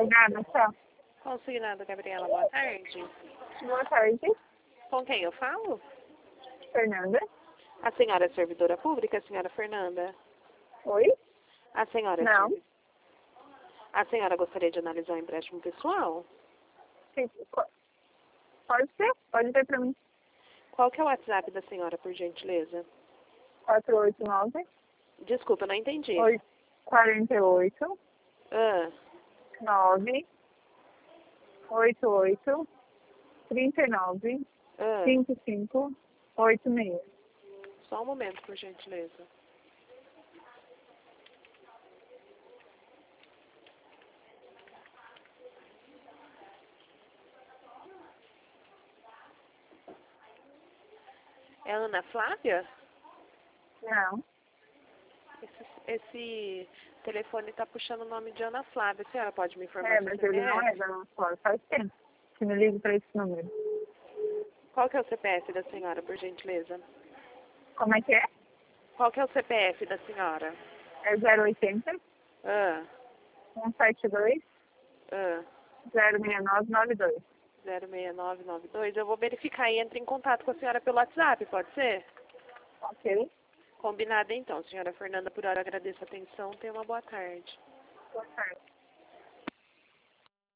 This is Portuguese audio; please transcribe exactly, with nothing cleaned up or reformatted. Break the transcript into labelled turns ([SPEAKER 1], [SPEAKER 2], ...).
[SPEAKER 1] Obrigada, tchau.
[SPEAKER 2] Consignado, Gabriela, boa tarde.
[SPEAKER 1] Boa tarde,
[SPEAKER 2] Com quem eu falo?
[SPEAKER 1] Fernanda.
[SPEAKER 2] A senhora é servidora pública, senhora Fernanda?
[SPEAKER 1] Oi?
[SPEAKER 2] A senhora é
[SPEAKER 1] Não.
[SPEAKER 2] servi- A senhora gostaria de analisar o empréstimo pessoal?
[SPEAKER 1] Sim, po- Pode ser? Pode ser pra mim.
[SPEAKER 2] Qual que é o WhatsApp da senhora, por gentileza?
[SPEAKER 1] quatro oito nove,
[SPEAKER 2] Desculpa, eu não entendi.
[SPEAKER 1] quarenta e oito,
[SPEAKER 2] Ah,
[SPEAKER 1] nove, oito oito, trinta e nove,
[SPEAKER 2] ah,
[SPEAKER 1] cinco cinco, oito seis.
[SPEAKER 2] só um momento, por gentileza. É Ana Flávia?
[SPEAKER 1] Não.
[SPEAKER 2] Esse, esse telefone está puxando o nome de Ana Flávia. A senhora pode me informar
[SPEAKER 1] É,
[SPEAKER 2] seu
[SPEAKER 1] mas ele não é
[SPEAKER 2] C P F?
[SPEAKER 1] da nossa escola. Faz tempo que me ligo pra esse número.
[SPEAKER 2] Qual que é o C P F da senhora, por gentileza?
[SPEAKER 1] Como é que é?
[SPEAKER 2] Qual que é o C P F da senhora?
[SPEAKER 1] É zero oitenta,
[SPEAKER 2] Ah,
[SPEAKER 1] cento e setenta e dois,
[SPEAKER 2] ah,
[SPEAKER 1] zero seis nove nove dois.
[SPEAKER 2] zero seis nove nove dois. Eu vou verificar e entre em contato com a senhora pelo WhatsApp, pode ser?
[SPEAKER 1] Ok?
[SPEAKER 2] Combinado então, senhora Fernanda. Por hora agradeço a atenção. Tenha uma boa tarde.
[SPEAKER 1] Boa tarde.